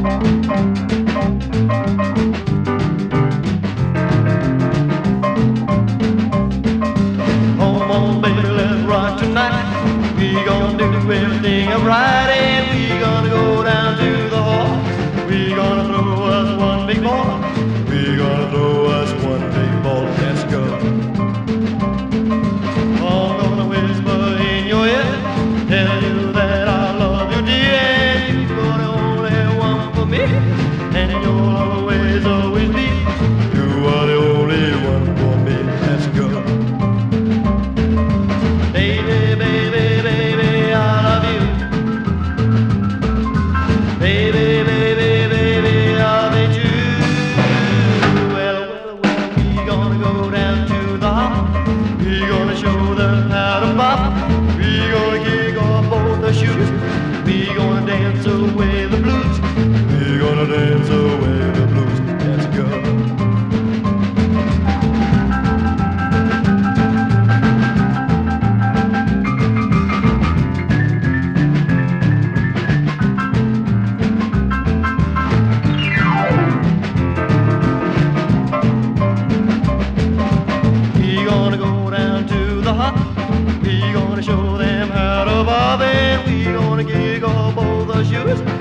Come on, baby, let's rock tonight. We gonna do everything right, and we gonna go down to the hall. We gonna throw us one big ball. We gonna throw us one big ball. Let's go. I'm gonna whisper in your ear, tell you that I love you, dear, and you are the only one for me, and you'll always, always be. You are the only one for me. Let's go. Baby, baby, baby, I love you. Baby, baby, baby, I'll be true. Well, we gonna go down to the hop. We gonna show them how to pop. We gonna kick off both the shoes. We gonna dance away the blues. We gonna dance away the blues. Let's go. We gonna show them how to bob, and we gonna kick off both the shoes.